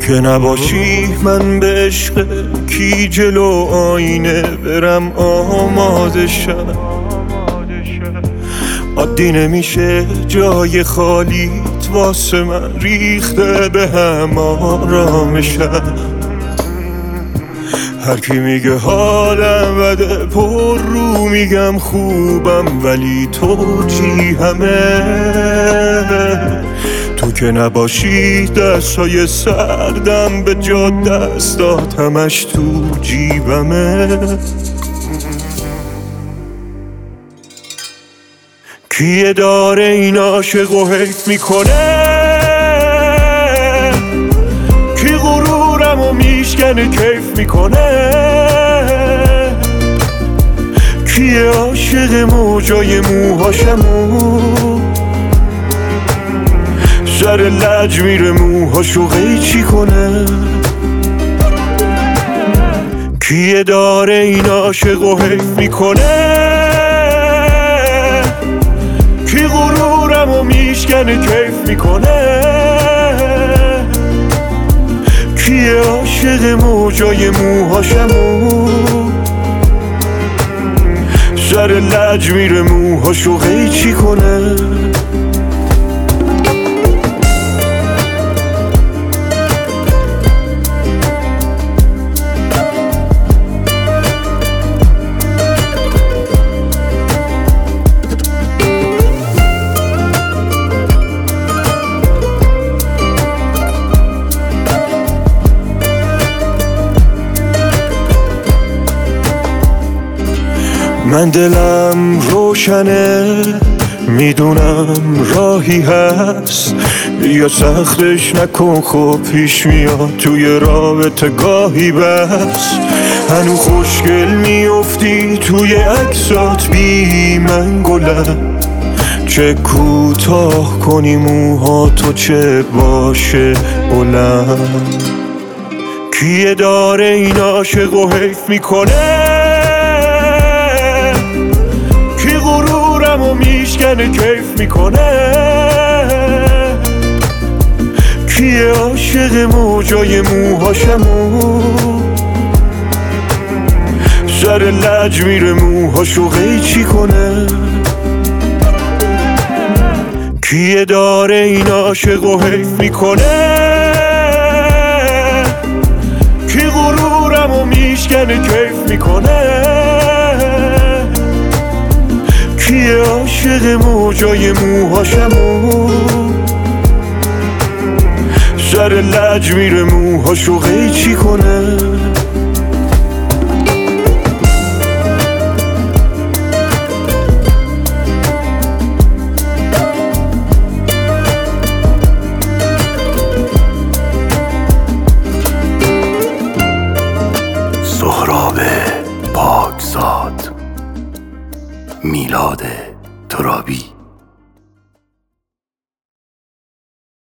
که نباشی من به عشق کی جلو آینه برم آماده شم. عادی نمیشه جای خالیت واسه من ریخته به هم آرامشم. هر کی میگه حالم بده پر رو میگم خوبم، ولی تو چی همه؟ تو که نباشی دستای سردم به جا دستات همش تو جیبمه. کیه داره این عاشقو حیف میکنه؟ کی غرورمو میشکنه کیف میکنه؟ کیه عاشق موجای موهاشمو سر لج میره موهاشو قیچی کنه؟ کیه داره این عاشقو حیف میکنه؟ کی غرورمو میشکنه کیف میکنه؟ کیه عاشق موجای موهاشمو سر لج میره موهاشو قیچی کنه؟ من دلم روشنه میدونم راهی هست، یا سختش نکن خب پیش میاد توی رابطه گاهی بس. هنو خوشگل میافتی توی عکسات بی من گلم، چه کوتاه کنی موها تو چه باشه بلند. کیه داره این عاشقو حیف میکنه؟ غرورمو میشکنه کیف میکنه؟ کیه عاشق موجای موهاشمو سر لج میره موهاشو قیچی کنه؟ کیه داره این عاشقو حیف میکنه؟ کی غرورمو میشکنه کیف میکنه؟ کیه عاشق موجای موهاشمو سر لج میره موهاشو قیچی کنه؟ سهراب پاکزاد، میلاد ترابی.